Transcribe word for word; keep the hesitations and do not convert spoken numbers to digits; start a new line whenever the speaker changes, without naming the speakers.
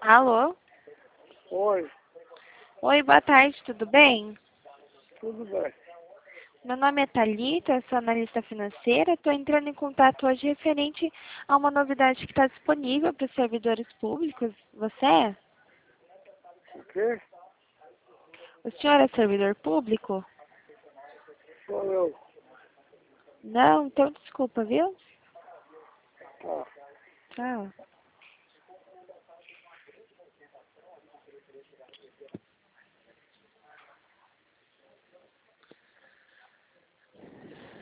Alô?
Oi,
Oi, boa tarde, tudo bem?
tudo bem.
Meu nome é Thalita, eu sou analista financeira. Estou entrando em contato hoje referente a uma novidade que está disponível para os servidores públicos. Você é?
O quê?
O senhor é servidor público?
Sou eu.
Não? Então desculpa, viu?
Tá.
Tchau.